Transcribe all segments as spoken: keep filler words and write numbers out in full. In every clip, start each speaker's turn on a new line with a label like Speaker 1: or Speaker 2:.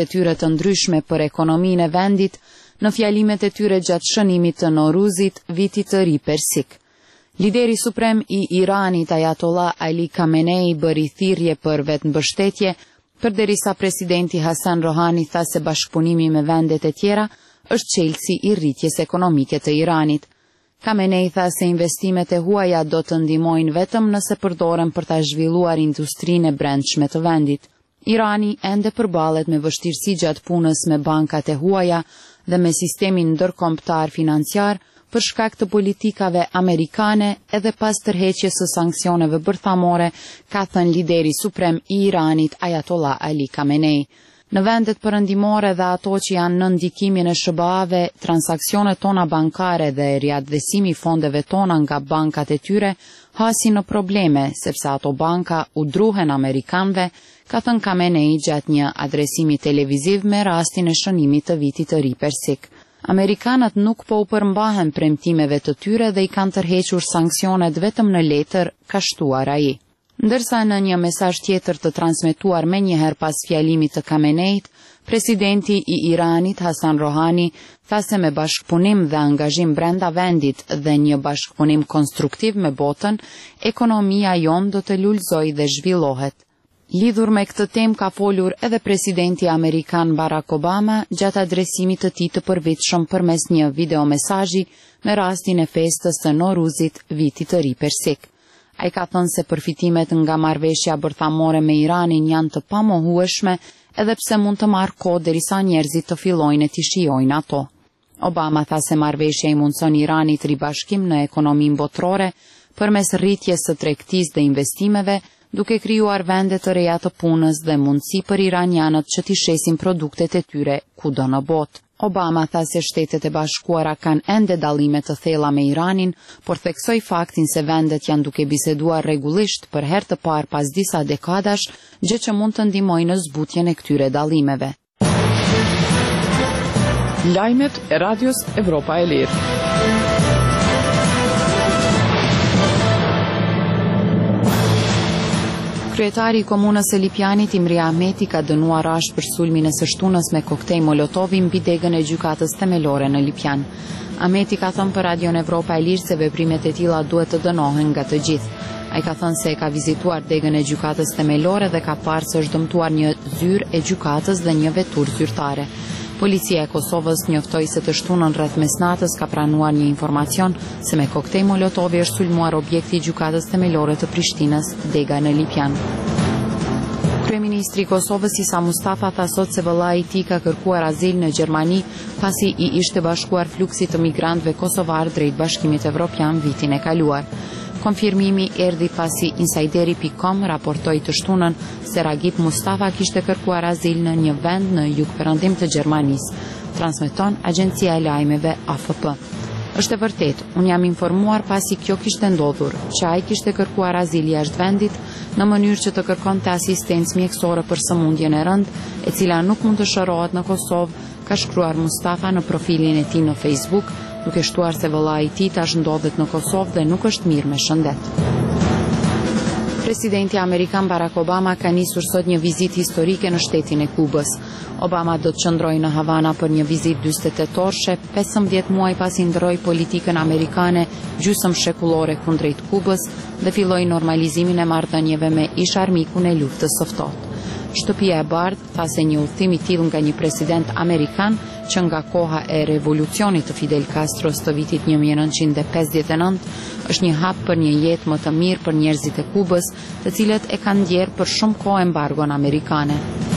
Speaker 1: e tyre të ndryshme për ekonominë e vendit në fjalimet e tyre gjatë shënimit të Noruzit, vitit të ri persik. Lideri suprem i Iranit Ayatollah Ali Khamenei bëri thirrje për vetëmbështetje, përderisa presidenti Hasan Rohani tha se bashkëpunimi me vendet e tjera është çelësi i rritjes ekonomike të Iranit. Khamenei tha se investimet e huaja do të ndihmojnë vetëm nëse përdoren për ta zhvilluar industrinë e brendshme të vendit. Irani ende përballet me vështirësi gjatë punës me bankat e huaja dhe me sistemin ndërkombëtar financiar për shkak të politikave amerikane edhe pas tërheqjes së sanksioneve bërthamore, ka thënë lideri suprem i Iranit Ayatollah Ali Khamenei. Në vendet perëndimore dhe ato që janë në ndikimin e S B A-ve, transaksionet tona bankare dhe riadvesimi i fondeve tona nga bankat e tyre hasin në probleme, sepse ato banka u druhen amerikanëve, ka thënë Khamenei gjatë një adresimi televiziv me rastin e shënimit të vitit të ri persik. Amerikanët nuk po u përmbahen premtimeve të tyre dhe i kanë tërhequr sanksionet vetëm në letër, ka shtuar ai. Ndërsa në një mesazh tjetër të transmetuar menjëherë pas fjalimit të Khameneit, presidenti i Iranit Hasan Rohani tha se me bashkëpunim dhe angazhim brenda vendit dhe një bashkëpunim konstruktiv me botën, ekonomia jon do të lulëzojë dhe zhvillohet. Lidhur me këtë temë ka folur edhe presidenti amerikan Barack Obama gjatë adresimit të tij të përvitshëm përmes një videomesazhi me rastin e festës së Noruzit, vitit të ri persik. Ai ka thënë se përfitimet nga marrëveshja bërthamore me Iranin janë të pamohueshme, edhe pse mund të marrë kohë derisa njerëzit të fillojnë t'i shijojnë ato. Obama tha se marrëveshja i mundson Iranit ribashkim në ekonominë botërore përmes rritjes së tregtisë dhe investimeve, duke krijuar vende të reja të punës dhe mundësi për iranianët që t'i shesin produktet e tyre kudo në botë. Obama tha se Shtetet e Bashkuara kanë ende dallime të thella me Iranin, por theksoi faktin se vendet janë duke biseduar rregullisht për herë të parë pas disa dekadash, gjë që mund të ndihmojë në zbutjen e këtyre dallimeve.
Speaker 2: Lajmet e Radios Evropa e Lirë.
Speaker 1: Kryetari i komunës së Lipjanit Imri Ahmeti ka dënuar rasht për sulmin e së shtunës me koktej Molotovi mbi degën e gjykatës themelore në Lipjan. Ahmeti ka thënë për Radion Evropa e Lirë se veprimet e tilla duhet të dënohen nga të gjithë. Ai ka thënë se e ka vizituar degën e gjykatës themelore dhe ka parë se është dëmtuar një zyrë e gjykatës dhe një veturë zyrtare. Policia e Kosovës njoftoi se të shtunën rreth mesnatës ka pranuar një informacion se me koktej Molotovi është sulmuar objekti i gjykatës themelore të Prishtinës, dega në Lipjan. Kryeministri i Kosovës Isa Mustafa tha sot se vëllai i tij ka kërkuar azil në Gjermani pasi i ishte bashkuar fluksit të migrantëve kosovar drejt Bashkimit Evropian vitin e kaluar. Konfirmimi erdhi pasi insajderi pikë com raportoi të shtunën se Ragip Mustafa kishte kërkuar azil në një vend në jugperëndim të Gjermanisë, transmeton Agjencia e Lajmeve A F P. Është e vërtet, unë jam informuar pasi kjo kishte ndodhur, që ai kishte kërkuar azil jashtë vendit në mënyrë që të kërkonte asistencë mjekësore për sëmundjen e rëndë, e cila nuk mund të shërohet në Kosovë, ka shkruar Mustafa në profilin e tij në Facebook, duke shtuar se vëllai i tij tash ndodhet në Kosovë dhe nuk është mirë me shëndet. Presidenti amerikan Barack Obama ka nisur sot një vizitë historike në shtetin e Kubës. Obama do të qëndrojë në Havana për një vizitë dyzet e tetë orëshe, pesëmbëdhjetë muaj pasi ndroi politikën amerikane gjysmë shekullore kundrejt Kubës dhe filloi normalizimin e marrëdhënieve me ish-armikun e luftës së ftohtë. Shtëpia e Bardhë tha se një udhëtim i tillë nga një president amerikan që nga koha e revolucionit të Fidel Castros të vitit një mijë e nëntëqind e pesëdhjetë e nëntë është një hap për një jetë më të mirë për njerëzit e Kubës, të cilët e kanë ndjerë për shumë kohë embargon amerikane.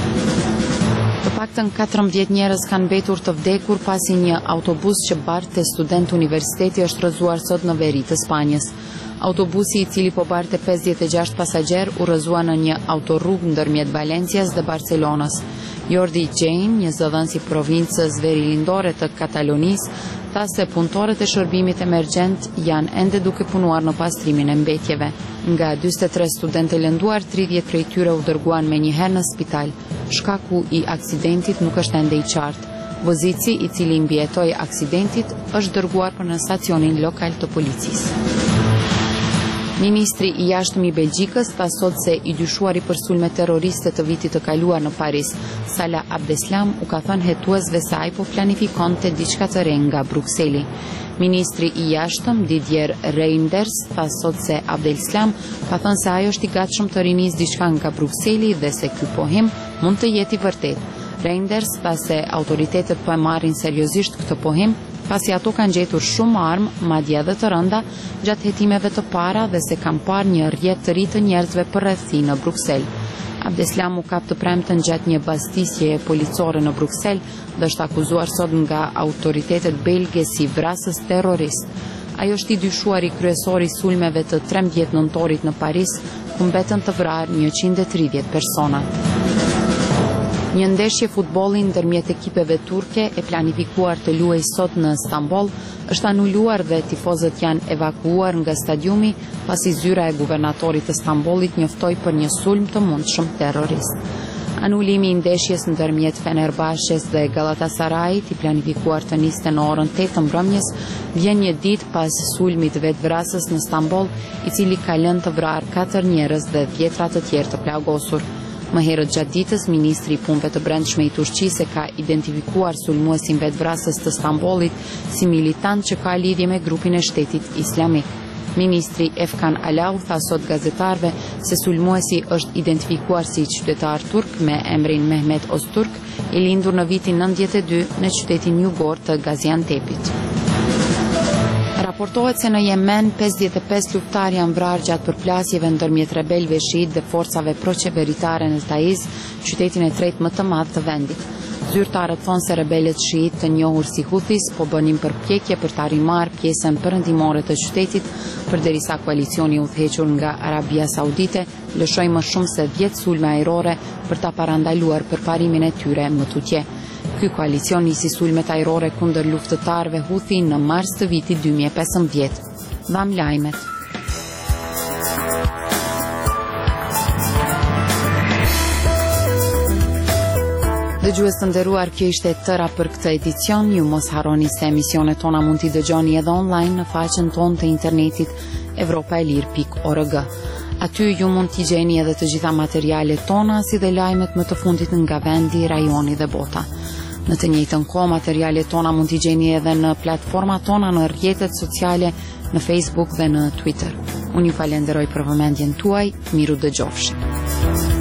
Speaker 1: Të paktën katërmbëdhjetë njerëz kanë mbetur të vdekur pasi një autobus që barte student universiteti është rrëzuar sot në veri të Spanjës. Autobusi i cili po barte pesëdhjetë e gjashtë pasagjerë u rrëzua në një autorrugë ndërmjet Valencias dhe Barcelonës. Jordi Jane, një zëdhënës i provincës verilindore të Katalonisë, tha se punëtorët e shërbimit emergjent janë ende duke punuar në pastrimin e mbetjeve. Nga dyzet e tre studentë lënduar, tridhjetë prej tyre u dërguan menjëherë në spital. Shkaku i aksidentit nuk është ende i qartë. Vozici i cili mbijetoi aksidentit është dërguar për në stacionin lokal të policisë. Ministri i jashtëm i Belgjikës tha sot se i dyshuari për sulme terroriste të vitit të kaluar në Paris, Salah Abdeslam, u ka thënë hetuesve se ai po planifikonte diçka të re nga Brukseli. Ministri i jashtëm Didier Reynders tha sot se Abdeslam ka thënë se ai është i gatshëm të rinisë diçka nga Brukseli dhe se ky pohim mund të jetë i vërtetë. Reynders tha se autoritetet po e marrin seriozisht këtë pohim, pasi ato kanë gjetur shumë armë, madje edhe të rënda, gjatë hetimeve të para dhe se kanë parë një rrjet të ri të njerëzve përrethsi në Bruksel. Abdeslam u kap të premten gjatë një bastisjeje policore në Bruksel dhe është akuzuar sot nga autoritetet belge si vrasës terrorist. Ai është i dyshuar i kryesori sulmeve të trembëdhjetë nëntorit në Paris, ku mbetën të vrarë njëqind e tridhjetë persona. Një ndeshje futbolli ndërmjet ekipeve turke e planifikuar të luajë sot në Stamboll është anuluar dhe tifozët janë evakuuar nga stadiumi pasi zyra e guvernatorit të Stambollit njoftoi për një sulm të mundshëm terrorist. Anulimi i ndeshjes ndërmjet Fenerbahçes dhe Galatasarayit, i planifikuar të niste në orën tetë të mbrëmjes, vjen një ditë pas sulmit vetvrasës në Stamboll, i cili ka lënë të vrarë katër njerëz dhe dhjetra të tjerë të plagosur. Më herët gjatë ditës, ministri i punëve të brendshme i Turqisë ka identifikuar sulmuesin vetvrasës të Stambollit si militant që ka lidhje me grupin e Shtetit Islamik. Ministri Efkan Alau tha sot gazetarëve se sulmuesi është identifikuar si qytetar turk me emrin Mehmet Ozturk, i lindur në vitin nëntëdhjetë e dy në qytetin jugor të Gaziantepit. Raportohet se në Yemen pesëdhjetë e pesë luftar janë vrarë gjatë përplasjeve ndërmjet rebelëve shiit dhe forcave proqeveritare në Taiz, qytetin e tretë më të madh të vendit. Zyrtarët thonë se rebelët shiit të njohur si Houthis po bënin përpjekje për ta rimarrë pjesën perëndimore të qytetit, përderisa koalicioni udhëhequr nga Arabia Saudite lëshoi më shumë se dhjetë sulme ajrore për ta parandaluar përparimin e tyre më tutje. Ky koalicion nisi sulmet ajrore kundër luftëtarëve Houthi në mars të vitit dy mijë e pesëmbëdhjetë. Dham lajmet. Dëgjues të nderuar, kjo ishte e tëra për këtë edicion. Ju mos harroni se emisionet tona mund t'i dëgjoni edhe online në faqen tonë të internetit evropaelir pikë org. Aty ju mund t'i gjeni edhe të gjitha materialet tona, si dhe lajmet më të fundit nga vendi, rajoni dhe bota. Në të njëjtën kohë, materialet tona mund t'i gjeni edhe në platformat tona në rrjetet sociale, në Facebook dhe në Twitter. Unë ju falenderoj për vëmendjen tuaj, miru dëgjofshi.